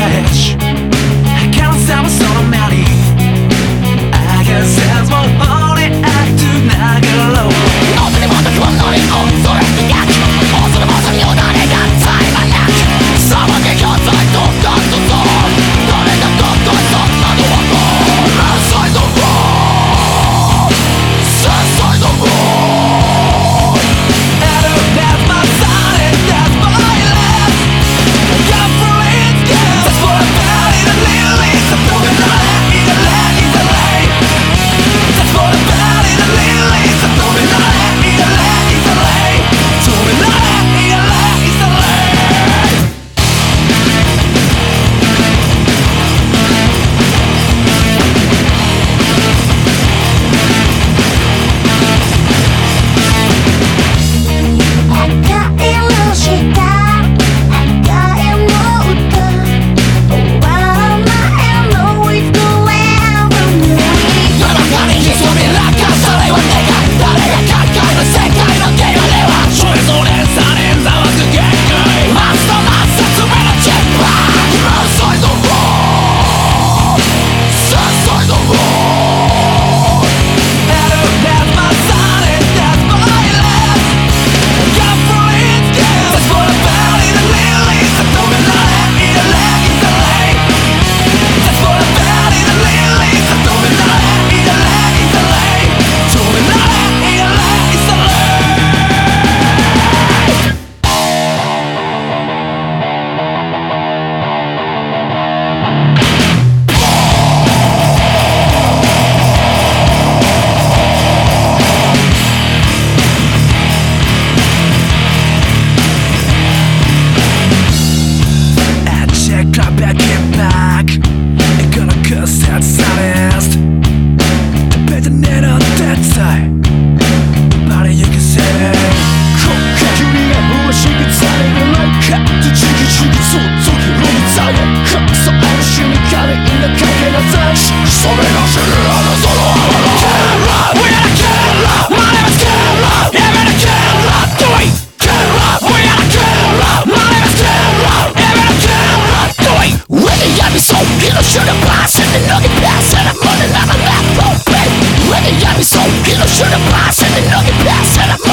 edge. 가능성은 서로 많이 아가새서 오래 악두나글로 너들이 모두 그만 너의 엉소를 약 어서를 벗은 요단의 간사의 만약 사막의 현사의 똑같은 손 너네 다 똑같은 나도 없고 Inside the world Inside the world That's my son and that's my life. Come for it, girl. That's what I'm about in a little league. I'm throwing a lot in a lot in the lane. That's what I'm about in a little league. I'm throwing a lot in a lot in the lane. Throwing a lot in a lot in the lane. 나락가는 이 소리 락가사레와 내가 나래가 가까이는 색깔이란 게임을내와 최소의 살인자와 그게 거의 맞서 투매는 jetpack Inside the world Inside the world That's my son and that's my life. Come for it, girl. That's what I'm about in a little league. I'm throwing a lot in a lot in the lane. That's what I'm about in a little league. I'm throwing a lot in a lot in the lane. Throwing a lot in a lot in the lane. I check right back in back. Ain't gonna cuss that saddest. The better than on that side. Nobody you can say. 우리가 무엇이든 잘해는 like 뒤지기 소속이 로미자에 서 안심이 가는 인력하게 나타나 소리가 싫어하는 서로 알아 We are a killer. My name is Killer. Even a killer. Do it. Killer. We are a killer. My name is Killer. Even a killer. Do it. 왜냐면 속이로 shoot a blast and 너게 pass and I'm running out of that rope 왜냐면 속이로 shoot a blast and 너게 pass and I'm